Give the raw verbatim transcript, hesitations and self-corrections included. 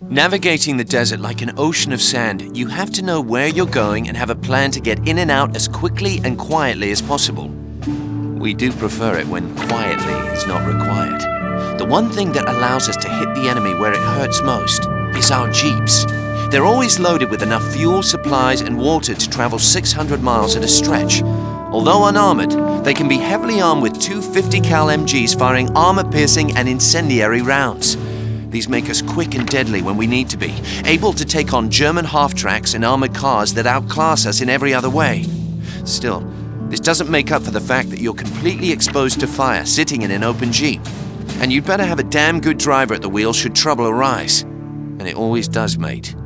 Navigating the desert like an ocean of sand, you have to know where you're going and have a plan to get in and out as quickly and quietly as possible. We do prefer it when quietly is not required. The one thing that allows us to hit the enemy where it hurts most is our jeeps. They're always loaded with enough fuel, supplies, and water to travel six hundred miles at a stretch. Although unarmored, they can be heavily armed with two fifty cal M Gs firing armor-piercing and incendiary rounds. These make us quick and deadly when we need to be, able to take on German half-tracks and armored cars that outclass us in every other way. Still, this doesn't make up for the fact that you're completely exposed to fire sitting in an open Jeep. And you'd better have a damn good driver at the wheel should trouble arise. And it always does, mate.